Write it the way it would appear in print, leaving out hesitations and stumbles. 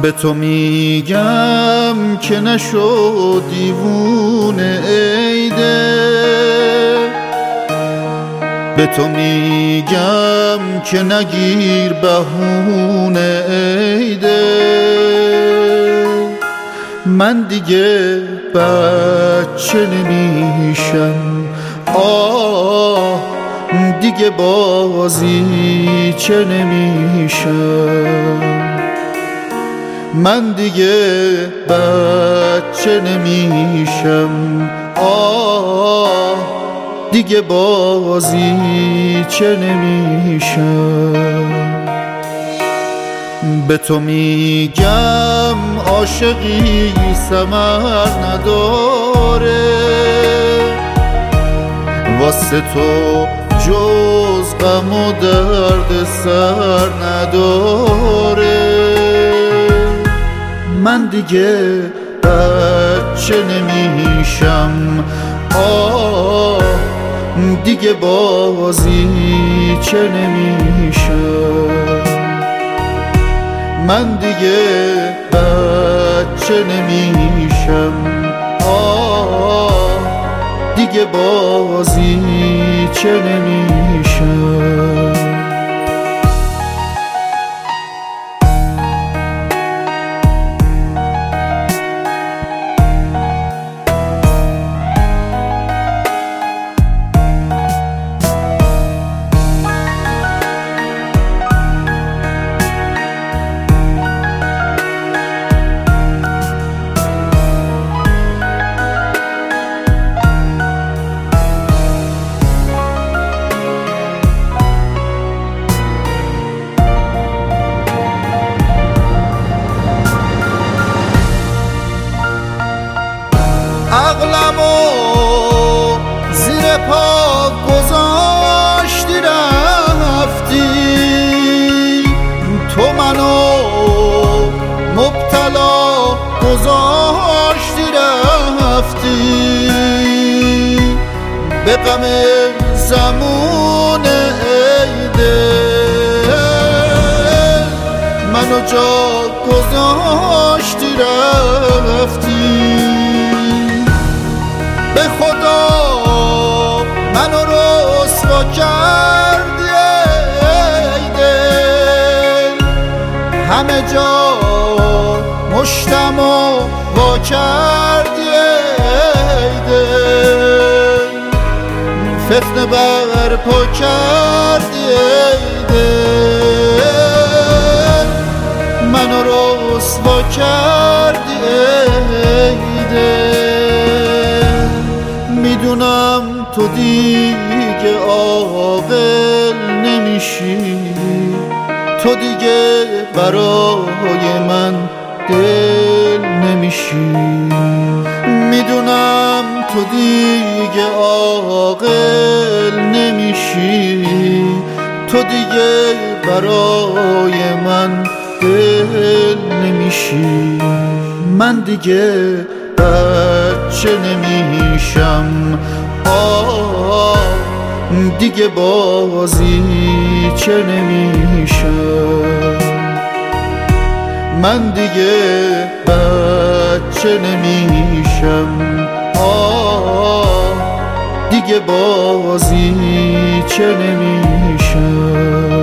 به تو میگم که نشو دیوونه ای دل، به تو میگم که نگیر بهونه ای دل. من دیگه بچه نمیشم، دیگه بازی چه نمیشم. من دیگه بچه نمیشم، دیگه بازی چه نمیشم. به تو میگم عاشقی ثمر نداره، واسه تو جز غم و درد سر نداره. من دیگه بچه نمیشم، دیگه بازی چه نمیشم. من دیگه بچه نمیشم، دیگه بازی چه نمیشم. عقلمو زیر پا گذاشتی رفتی، تو منو مبتلا گذاشتی رفتی. به غم زمون ای دل منو جا گذاشتی رفتی. به خدا منو رسوا کردی ای دل، همه جا مشتمو وا کردی ای دل. فتنه برپا کردی ای دل، منو رسوا کردی ای دل. میدونم تو دیگه عاقل نمیشی، تو دیگه برای من دل نمیشی. میدونم تو دیگه عاقل نمیشی، تو دیگه برای من دل نمیشی. من دیگه بچه نمیشم، دیگه بازی چه نمیشم. من دیگه بچه نمیشم، دیگه بازی چه نمیشم.